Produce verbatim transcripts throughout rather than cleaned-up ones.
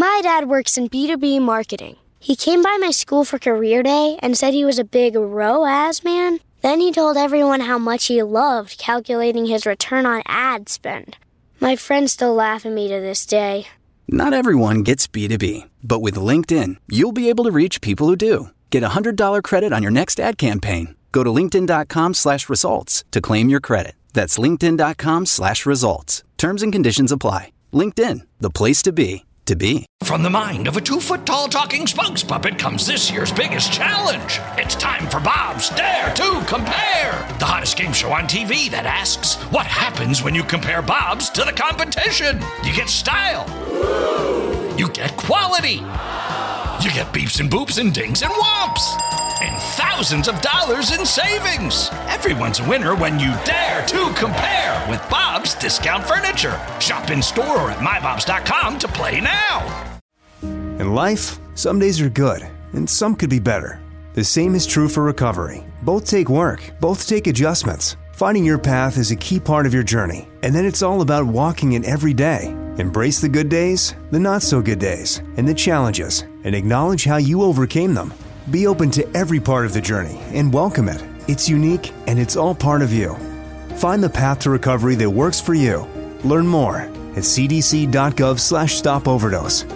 My dad works in B two B marketing. He came by my school for career day and said he was a big R O A S man. Then he told everyone how much he loved calculating his return on ad spend. My friends still laugh at me to this day. Not everyone gets B two B, but with LinkedIn, you'll be able to reach people who do. Get a one hundred dollars credit on your next ad campaign. Go to linkedin.com slash results to claim your credit. That's linkedin.com slash results. Terms and conditions apply. LinkedIn, the place to be, to be. From the mind of a two-foot-tall talking spokes puppet comes this year's biggest challenge. It's time for Bob's Dare to Compare, the hottest game show on T V that asks, what happens when you compare Bob's to the competition? You get style. You get quality. You get beeps and boops and dings and whomps. And thousands of dollars in savings. Everyone's a winner when you dare to compare with Bob's Discount Furniture. Shop in store or at my bobs dot com to play now. In life, some days are good, and some could be better. The same is true for recovery. Both take work, both take adjustments. Finding your path is a key part of your journey, and then it's all about walking it every day. Embrace the good days, the not-so-good days, and the challenges, and acknowledge how you overcame them. Be open to every part of the journey and welcome it. It's unique, and it's all part of you. Find the path to recovery that works for you. Learn more at cdc.gov slash stop overdose.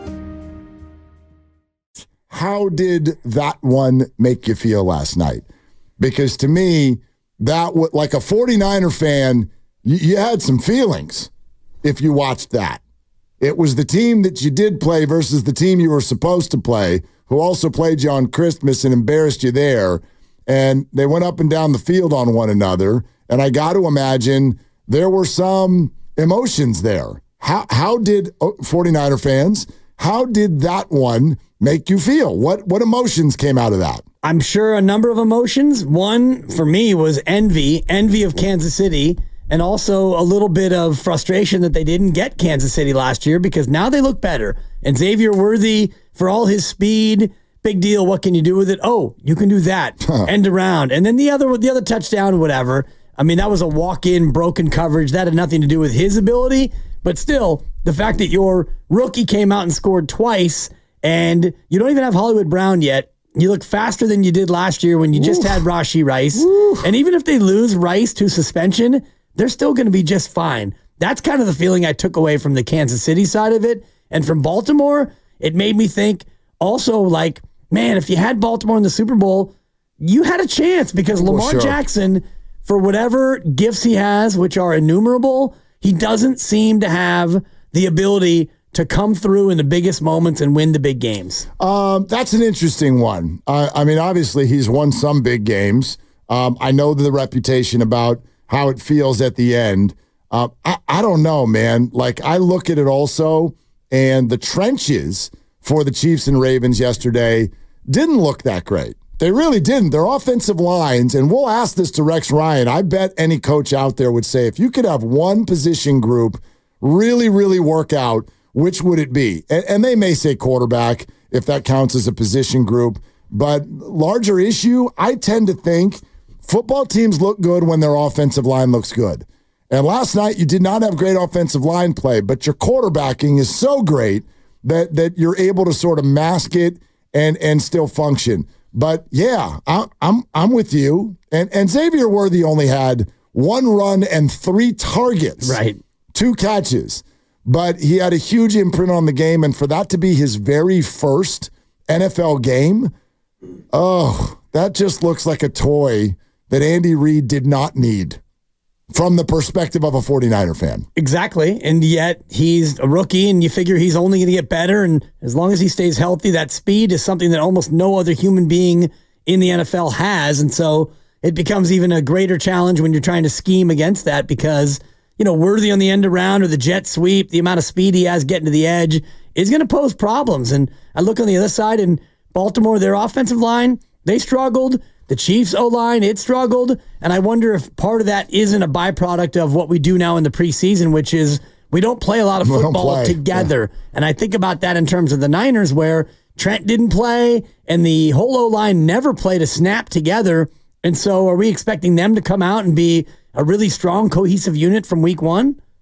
How did that one make you feel last night? Because to me, that was like a 49er fan, you, you had some feelings if you watched that. It was the team that you did play versus the team you were supposed to play, who also played you on Christmas and embarrassed you there. And they went up and down the field on one another. And I got to imagine there were some emotions there. How how did, 49er fans, how did that one make you feel? What what emotions came out of that? I'm sure a number of emotions. One, for me, was envy, envy of Kansas City, and also a little bit of frustration that they didn't get Kansas City last year because now they look better. And Xavier Worthy, for all his speed, big deal. What can you do with it? Oh, you can do that. Huh. End around. And then the other the other touchdown, whatever. I mean, that was a walk-in, broken coverage. That had nothing to do with his ability. But still, the fact that your rookie came out and scored twice and you don't even have Hollywood Brown yet, you look faster than you did last year when you just Oof. had Rashee Rice. Oof. And even if they lose Rice to suspension, they're still going to be just fine. That's kind of the feeling I took away from the Kansas City side of it. And from Baltimore, it made me think also like, man, if you had Baltimore in the Super Bowl, you had a chance because Lamar well, sure. Jackson, for whatever gifts he has, which are innumerable, he doesn't seem to have the ability to come through in the biggest moments and win the big games. Um, that's an interesting one. Uh, I mean, obviously, he's won some big games. Um, I know the reputation about how it feels at the end. Uh, I, I don't know, man. Like, I look at it also, and the trenches for the Chiefs and Ravens yesterday didn't look that great. They really didn't. Their offensive lines, and we'll ask this to Rex Ryan, I bet any coach out there would say, if you could have one position group really, really work out, which would it be? And, and they may say quarterback, if that counts as a position group. But larger issue, I tend to think football teams look good when their offensive line looks good. And last night, you did not have great offensive line play, but your quarterbacking is so great that that you're able to sort of mask it and and still function. But yeah, I, I'm I'm with you. And and Xavier Worthy only had one run and three targets, right? Two catches, but he had a huge imprint on the game. And for that to be his very first N F L game, oh, that just looks like a toy that Andy Reid did not need. From the perspective of a 49er fan. Exactly. And yet he's a rookie and you figure he's only going to get better. And as long as he stays healthy, that speed is something that almost no other human being in the N F L has. And so it becomes even a greater challenge when you're trying to scheme against that because, you know, Worthy on the end around or the jet sweep, the amount of speed he has getting to the edge is going to pose problems. And I look on the other side and Baltimore, their offensive line, they struggled. The Chiefs' O-line, it struggled, and I wonder if part of that isn't a byproduct of what we do now in the preseason, which is we don't play a lot of football together. Yeah. And I think about that in terms of the Niners, where Trent didn't play, and the whole O-line never played a snap together. And so are we expecting them to come out and be a really strong, cohesive unit from week one?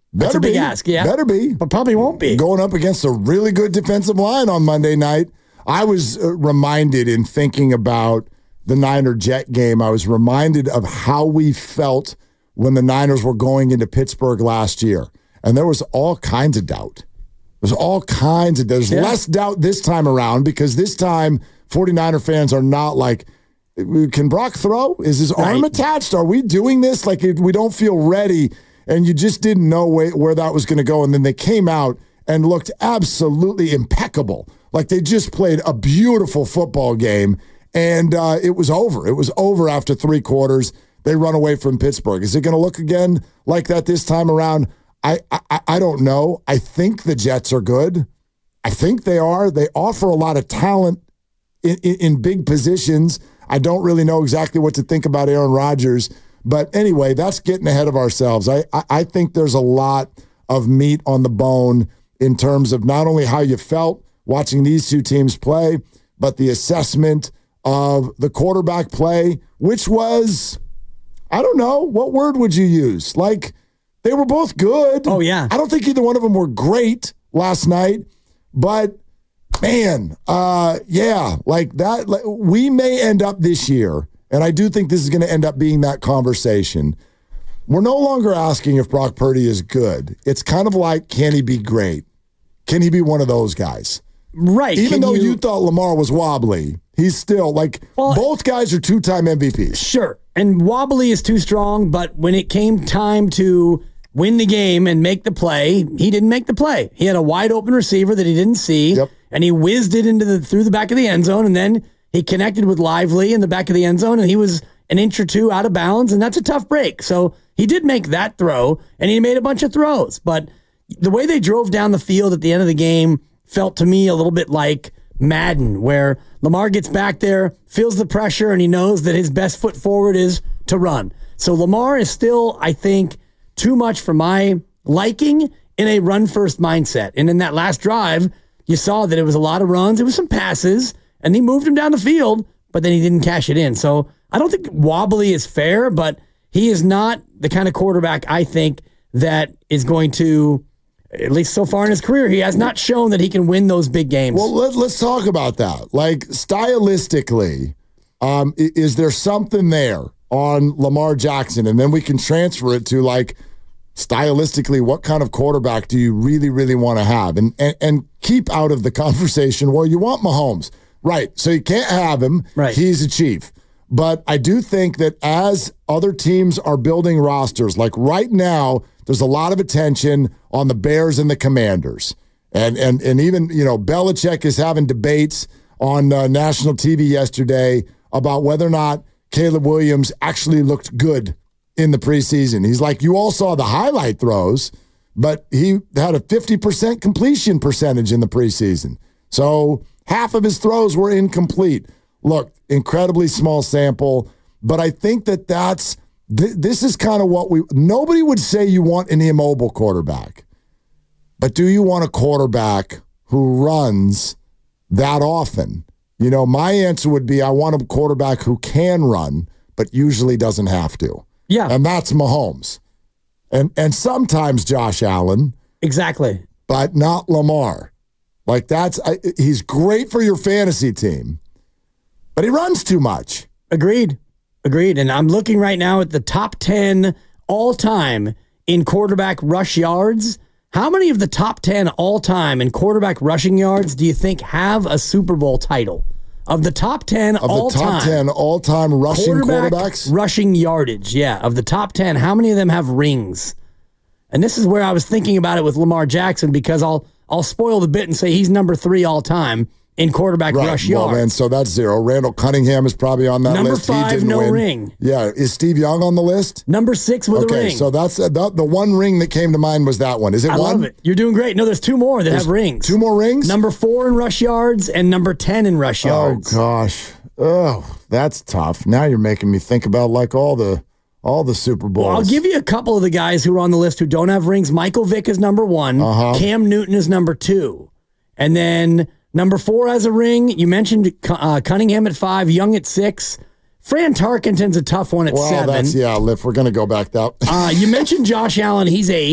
That's Better a big be. ask, yeah. Better be. But probably won't be. Going up against a really good defensive line on Monday night. I was uh, reminded in thinking about the Niner-Jet game, I was reminded of how we felt when the Niners were going into Pittsburgh last year. And there was all kinds of doubt. There's all kinds of, there's yeah. less doubt this time around because this time 49er fans are not like, can Brock throw? Is his right. arm attached? Are we doing this? Like we don't feel ready. And you just didn't know where, where that was going to go. And then they came out and looked absolutely impeccable. Like they just played a beautiful football game. And uh, it was over. It was over after three quarters. They run away from Pittsburgh. Is it going to look again like that this time around? I, I I don't know. I think the Jets are good. I think they are. They offer a lot of talent in, in, in big positions. I don't really know exactly what to think about Aaron Rodgers. But anyway, that's getting ahead of ourselves. I, I, I think there's a lot of meat on the bone in terms of not only how you felt watching these two teams play, but the assessment of the quarterback play, which was, I don't know, what word would you use? Like, they were both good. Oh, yeah. I don't think either one of them were great last night, but man, uh, yeah, like that. Like, we may end up this year, and I do think this is going to end up being that conversation. We're no longer asking if Brock Purdy is good. It's kind of like, can he be great? Can he be one of those guys? Right. Even Can though you, you thought Lamar was wobbly, he's still like, well, both guys are two-time M V Ps. Sure. And wobbly is too strong, but when it came time to win the game and make the play, he didn't make the play. He had a wide open receiver that he didn't see, yep. and he whizzed it into the through the back of the end zone, and then he connected with Lively in the back of the end zone, and he was an inch or two out of bounds, and that's a tough break. So he did make that throw, and he made a bunch of throws. But the way they drove down the field at the end of the game felt to me a little bit like Madden, where Lamar gets back there, feels the pressure, and he knows that his best foot forward is to run. So Lamar is still, I think, too much for my liking in a run-first mindset. And in that last drive, you saw that it was a lot of runs. It was some passes, and he moved him down the field, but then he didn't cash it in. So I don't think wobbly is fair, but he is not the kind of quarterback, I think, that is going to, at least so far in his career, he has not shown that he can win those big games. Well, let, let's talk about that. Like, stylistically, um, is there something there on Lamar Jackson? And then we can transfer it to, like, stylistically, what kind of quarterback do you really, really want to have? And, and and keep out of the conversation, well, you want Mahomes. Right, so you can't have him. Right. He's a chief. But I do think that as other teams are building rosters, like right now, there's a lot of attention on the Bears and the Commanders. And and and even, you know, Belichick is having debates on uh, national T V yesterday about whether or not Caleb Williams actually looked good in the preseason. He's like, you all saw the highlight throws, but he had a fifty percent completion percentage in the preseason. So half of his throws were incomplete. Look, incredibly small sample, but I think that that's, th- this is kind of what we, nobody would say you want an immobile quarterback, but do you want a quarterback who runs that often? You know, my answer would be I want a quarterback who can run, but usually doesn't have to. Yeah. And that's Mahomes. And and sometimes Josh Allen. Exactly. But not Lamar. Like that's, I, he's great for your fantasy team, but he runs too much. Agreed. Agreed. And I'm looking right now at the top ten all-time in quarterback rush yards. How many of the top ten all-time in quarterback rushing yards do you think have a Super Bowl title? Of the top ten of all-time. Of the top ten all-time rushing quarterbacks? Rushing yardage, yeah. Of the top ten, how many of them have rings? And this is where I was thinking about it with Lamar Jackson, because I'll I'll spoil the bit and say he's number three all-time in quarterback right. rush well, yards. Man, so that's zero. Randall Cunningham is probably on that number list. Number five, he didn't no win. ring. Yeah. Is Steve Young on the list? Number six with okay, a ring. Okay, so that's uh, the, the one ring that came to mind was that one. Is it I one? love it. You're doing great. No, there's two more that there's have rings. Two more rings? Number four in rush yards and number ten in rush yards. Oh, gosh. Oh, that's tough. Now you're making me think about like all the all the Super Bowls. Well, I'll give you a couple of the guys who are on the list who don't have rings. Michael Vick is number one. Uh-huh. Cam Newton is number two. And then number four has a ring. You mentioned uh, Cunningham at five, Young at six. Fran Tarkenton's a tough one at well, seven. That's, yeah, if we're going to go back that. uh, you mentioned Josh Allen. He's eighth.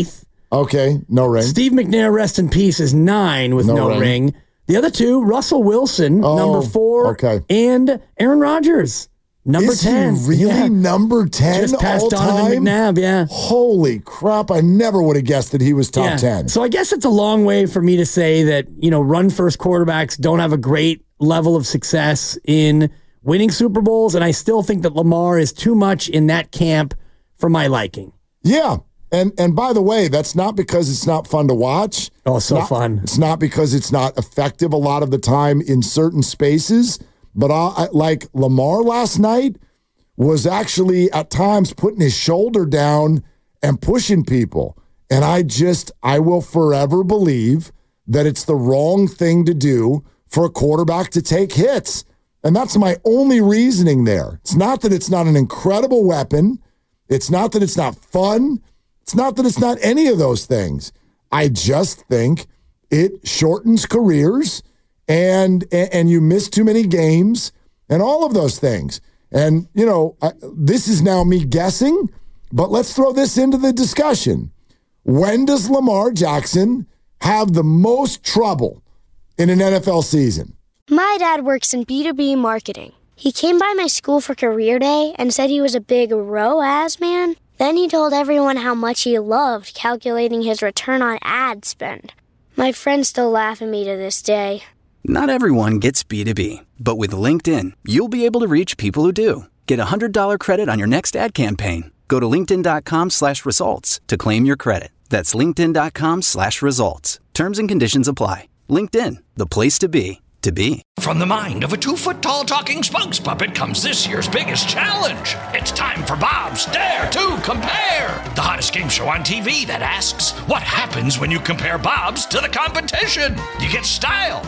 Okay, no ring. Steve McNair, rest in peace, is nine with no, No ring. ring. The other two, Russell Wilson, Oh, number four, okay. and Aaron Rodgers, number Is ten. he really Yeah. number ten Just past all Donovan time? McNabb, yeah. Holy crap, I never would have guessed that he was top Yeah. ten. So I guess it's a long way for me to say that, you know, run-first quarterbacks don't have a great level of success in winning Super Bowls, and I still think that Lamar is too much in that camp for my liking. Yeah. And and by the way, that's not because it's not fun to watch. Oh, so Not- fun. It's not because it's not effective a lot of the time in certain spaces. But I, I, like Lamar last night was actually at times putting his shoulder down and pushing people. And I just, I will forever believe that it's the wrong thing to do for a quarterback to take hits. And that's my only reasoning there. It's not that it's not an incredible weapon. It's not that it's not fun. It's not that it's not any of those things. I just think it shortens careers and and you miss too many games and all of those things. And, you know, I, this is now me guessing, but let's throw this into the discussion. When does Lamar Jackson have the most trouble in an N F L season? My dad works in B two B marketing. He came by my school for career day and said he was a big R O A S man. Then he told everyone how much he loved calculating his return on ad spend. My friends still laugh at me to this day. Not everyone gets B two B, but with LinkedIn, you'll be able to reach people who do. Get a one hundred dollars credit on your next ad campaign. Go to linkedin.com slash results to claim your credit. That's linkedin.com slash results. Terms and conditions apply. LinkedIn, the place to be, to be. From the mind of a two-foot-tall talking spokes puppet comes this year's biggest challenge. It's time for Bob's Dare to Compare, the hottest game show on T V that asks, what happens when you compare Bob's to the competition? You get style.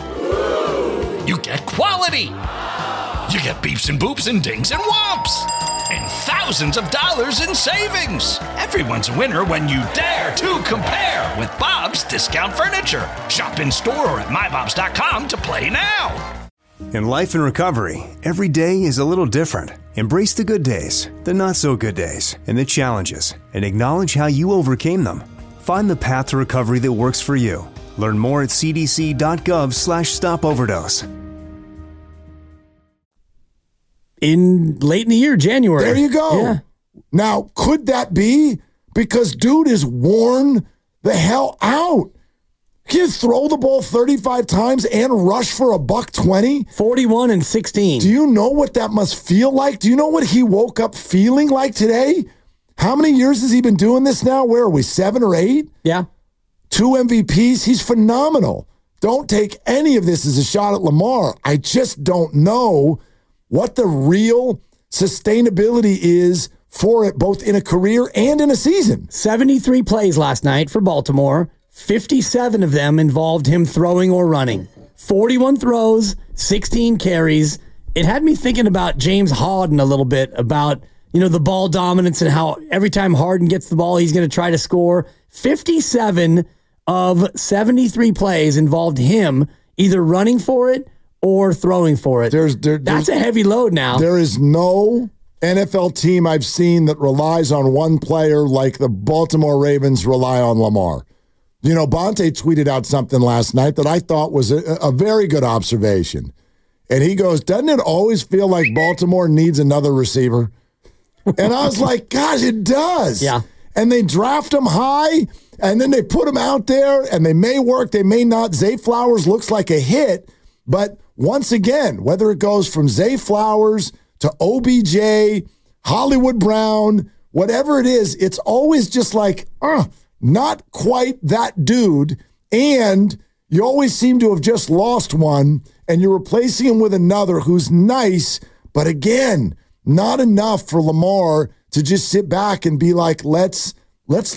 You get quality. You get beeps and boops and dings and whomps. And thousands of dollars in savings. Everyone's a winner when you dare to compare with Bob's Discount Furniture. Shop in store or at my bobs dot com to play now. In life and recovery, every day is a little different. Embrace the good days, the not so good days, and the challenges, and acknowledge how you overcame them. Find the path to recovery that works for you. Learn more at cdc.gov slash stop overdose. In late in the year, January. There you go. Yeah. Now, could that be? Because dude is worn the hell out. Can you throw the ball thirty-five times and rush for a buck twenty? forty-one and sixteen. Do you know what that must feel like? Do you know what he woke up feeling like today? How many years has he been doing this now? Where are we, seven or eight? Yeah. Two M V Ps. He's phenomenal. Don't take any of this as a shot at Lamar. I just don't know what the real sustainability is for it, both in a career and in a season. seventy-three plays last night for Baltimore. fifty-seven of them involved him throwing or running. forty-one throws, sixteen carries. It had me thinking about James Harden a little bit, about, you know, the ball dominance and how every time Harden gets the ball, he's going to try to score. fifty-seven of seventy-three plays involved him either running for it or throwing for it. There's, there, That's there's, a heavy load now. There is no N F L team I've seen that relies on one player like the Baltimore Ravens rely on Lamar. You know, Bonte tweeted out something last night that I thought was a, a very good observation. And he goes, doesn't it always feel like Baltimore needs another receiver? And I was like, gosh, it does. Yeah. And they draft him high, and then they put him out there, and they may work, they may not. Zay Flowers looks like a hit, but once again, whether it goes from Zay Flowers to O B J, Hollywood Brown, whatever it is, it's always just like, uh, not quite that dude. And you always seem to have just lost one, and you're replacing him with another who's nice, but again, not enough for Lamar to just sit back and be like, let's let's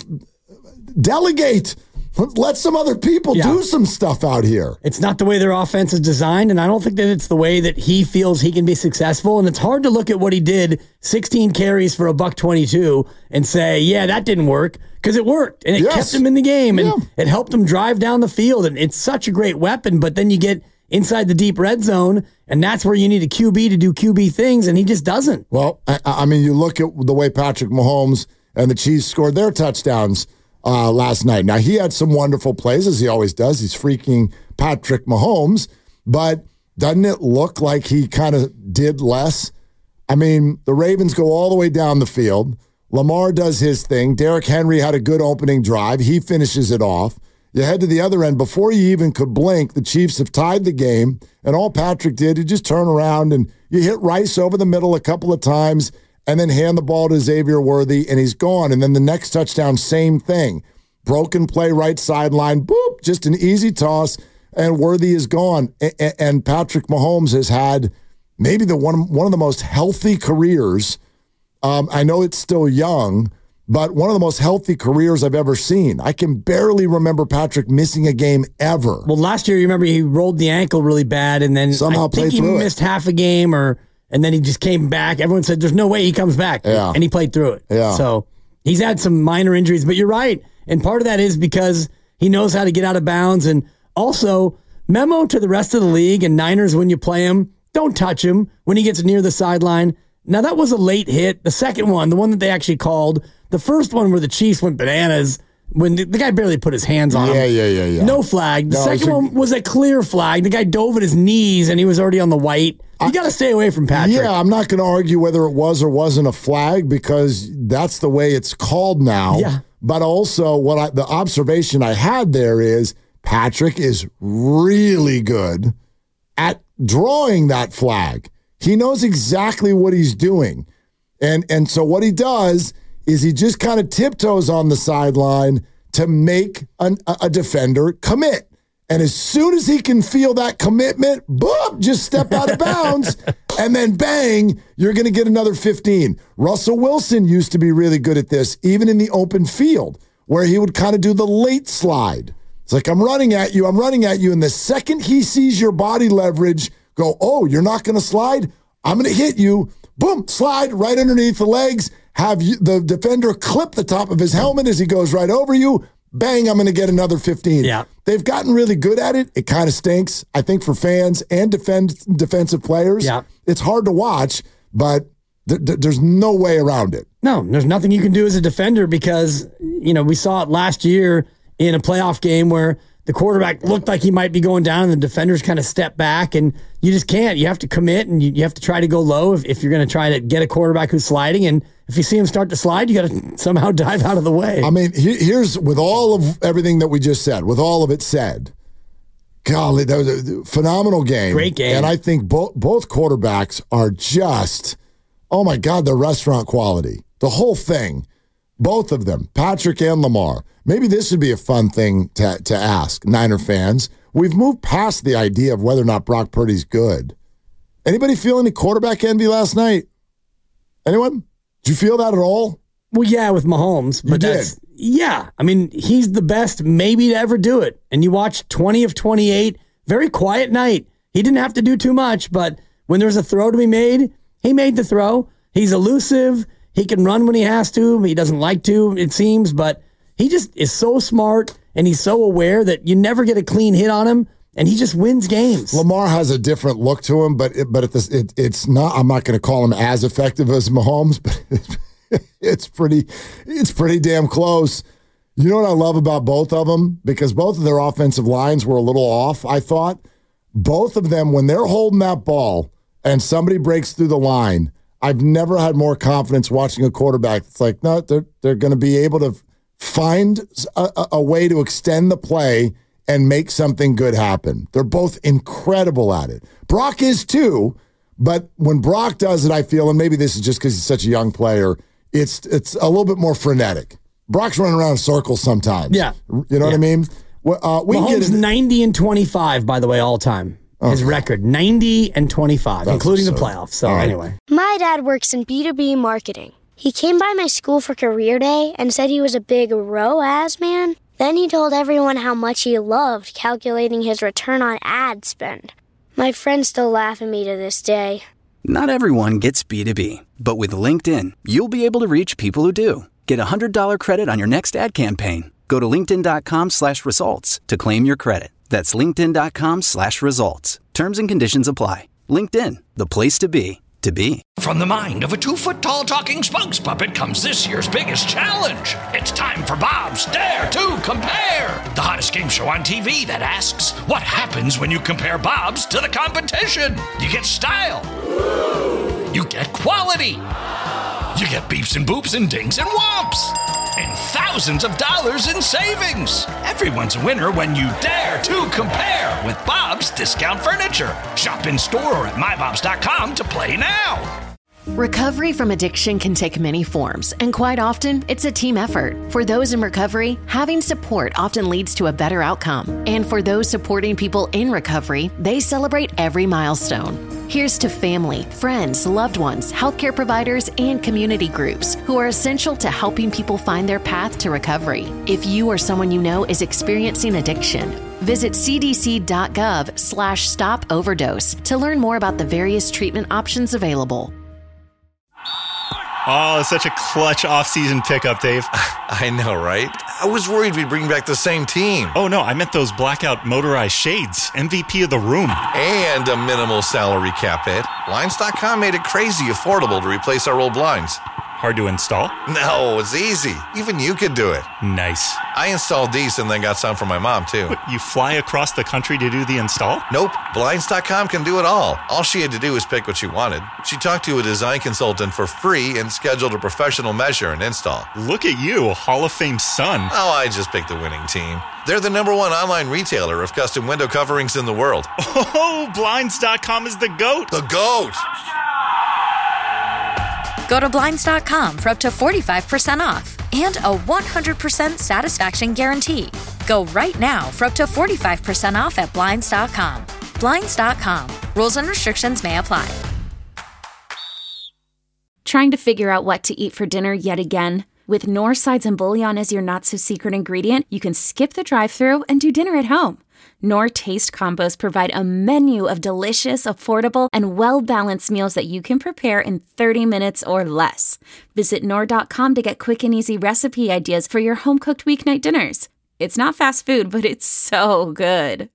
delegate. Let some other people Yeah. do some stuff out here. It's not the way their offense is designed, and I don't think that it's the way that he feels he can be successful. And it's hard to look at what he did, sixteen carries for a buck twenty-two, and say, yeah, that didn't work, because it worked, and it Yes. kept him in the game, and Yeah. it helped him drive down the field, and it's such a great weapon. But then you get inside the deep red zone, and that's where you need a Q B to do Q B things, and he just doesn't. Well, I, I mean, you look at the way Patrick Mahomes and the Chiefs scored their touchdowns uh, last night. Now, he had some wonderful plays, as he always does. He's freaking Patrick Mahomes, but doesn't it look like he kind of did less? I mean, the Ravens go all the way down the field. Lamar does his thing. Derrick Henry had a good opening drive. He finishes it off. You head to the other end. Before you even could blink, the Chiefs have tied the game, and all Patrick did, he just turn around and you hit Rice over the middle a couple of times and then hand the ball to Xavier Worthy, and he's gone. And then the next touchdown, same thing. Broken play, right sideline, boop, just an easy toss, and Worthy is gone. And Patrick Mahomes has had maybe the one, one of the most healthy careers. Um, I know it's still young, but one of the most healthy careers I've ever seen. I can barely remember Patrick missing a game ever. Well, last year, you remember he rolled the ankle really bad, and then Somehow I think he missed it. half a game, or and then he just came back. Everyone said, there's no way he comes back. Yeah. And he played through it. Yeah. So he's had some minor injuries, but you're right. And part of that is because he knows how to get out of bounds. And also, memo to the rest of the league and Niners when you play him, don't touch him when he gets near the sideline. Now, that was a late hit. The second one, the one that they actually called, the first one where the Chiefs went bananas, when the, the guy barely put his hands on yeah, him. Yeah, yeah, yeah. No flag. The no, second a, one was a clear flag. The guy dove at his knees, and he was already on the white. You got to stay away from Patrick. Yeah, I'm not going to argue whether it was or wasn't a flag because that's the way it's called now. Yeah. But also, what I, the observation I had there is Patrick is really good at drawing that flag. He knows exactly what he's doing. And, and so what he does is he just kind of tiptoes on the sideline to make an, a defender commit. And as soon as he can feel that commitment, boop, just step out of bounds, and then bang, you're going to get another fifteen. Russell Wilson used to be really good at this, even in the open field, where he would kind of do the late slide. It's like, I'm running at you, I'm running at you, and the second he sees your body leverage, go, oh, you're not going to slide? I'm going to hit you. Boom, slide right underneath the legs, have you, the defender clip the top of his helmet as he goes right over you. Bang, I'm going to get another fifteen. Yeah. They've gotten really good at it. It kind of stinks, I think, for fans and defend, defensive players. Yeah. It's hard to watch, but th- th- there's no way around it. No, there's nothing you can do as a defender because, you know, we saw it last year in a playoff game where the quarterback looked like he might be going down and the defenders kind of step back, and you just can't. You have to commit, and you, you have to try to go low if, if you're going to try to get a quarterback who's sliding. And if you see him start to slide, you got to somehow dive out of the way. I mean, he, here's with all of everything that we just said, with all of it said, golly, that was a phenomenal game. Great game. And I think both both quarterbacks are just, oh my God, they're restaurant quality. The whole thing, both of them, Patrick and Lamar. Maybe this would be a fun thing to, to ask Niner fans. We've moved past the idea of whether or not Brock Purdy's good. Anybody feel any quarterback envy last night? Anyone? Did you feel that at all? Well, yeah, with Mahomes. But You did? that's, yeah. I mean, he's the best maybe to ever do it. And you watch twenty of twenty-eight, very quiet night. He didn't have to do too much, but when there's a throw to be made, he made the throw. He's elusive. He can run when he has to. He doesn't like to, it seems, but he just is so smart, and he's so aware that you never get a clean hit on him, and he just wins games. Lamar has a different look to him, but it, but at this, it, it's not. I'm not going to call him as effective as Mahomes, but it's pretty, it's pretty damn close. You know what I love about both of them? Because both of their offensive lines were a little off, I thought. Both of them, when they're holding that ball and somebody breaks through the line, I've never had more confidence watching a quarterback. It's like, no, they're they're going to be able to find a, a way to extend the play and make something good happen. They're both incredible at it. Brock is too, but when Brock does it, I feel, and maybe this is just because he's such a young player, it's it's a little bit more frenetic. Brock's running around in circles sometimes. Yeah. You know yeah. what I mean? Well, uh, we Mahomes get it. ninety and twenty-five, by the way, all time. His Okay. record, ninety and twenty-five, That's including the absurd. playoffs. So All right. anyway. My dad works in B two B marketing. He came by my school for career day and said he was a big R O A S man. Then he told everyone how much he loved calculating his return on ad spend. My friends still laugh at me to this day. Not everyone gets B two B, but with LinkedIn, you'll be able to reach people who do. Get a one hundred dollars credit on your next ad campaign. Go to linkedin.com slash results to claim your credit. That's linkedin.com slash results. Terms and conditions apply. LinkedIn, the place to be, to be. From the mind of a two-foot-tall talking spokes puppet comes this year's biggest challenge. It's time for Bob's Dare to Compare, the hottest game show on T V that asks, what happens when you compare Bobs to the competition? You get style. You get quality. You get beeps and boops and dings and whomps. And thousands of dollars in savings. Everyone's a winner when you dare to compare with Bob's Discount Furniture. Shop in store or at my bobs dot com to play now. Recovery from addiction can take many forms, and quite often, it's a team effort. For those in recovery, having support often leads to a better outcome. And for those supporting people in recovery, they celebrate every milestone. Here's to family, friends, loved ones, healthcare providers, and community groups who are essential to helping people find their path to recovery. If you or someone you know is experiencing addiction, visit c d c dot gov slash stop overdose to learn more about the various treatment options available. Oh, such a clutch off-season pickup, Dave. I know, right? I was worried we'd bring back the same team. Oh, no, I meant those blackout motorized shades. M V P of the room. And a minimal salary cap hit. Blinds dot com made it crazy affordable to replace our old blinds. Hard to install? No, it's easy. Even you could do it. Nice. I installed these and then got some for my mom, too. What, you fly across the country to do the install? Nope. Blinds dot com can do it all. All she had to do was pick what she wanted. She talked to a design consultant for free and scheduled a professional measure and install. Look at you, Hall of Fame son. Oh, I just picked the winning team. They're the number one online retailer of custom window coverings in the world. Oh, Blinds dot com is the GOAT. The GOAT! Go to Blinds dot com for up to forty-five percent off and a one hundred percent satisfaction guarantee. Go right now for up to forty-five percent off at Blinds dot com. Blinds dot com. Rules and restrictions may apply. Trying to figure out what to eat for dinner yet again? With Knorr sides and bouillon as your not-so-secret ingredient, you can skip the drive-thru and do dinner at home. Knorr Taste Combos provide a menu of delicious, affordable, and well-balanced meals that you can prepare in thirty minutes or less. Visit Knorr dot com to get quick and easy recipe ideas for your home-cooked weeknight dinners. It's not fast food, but it's so good.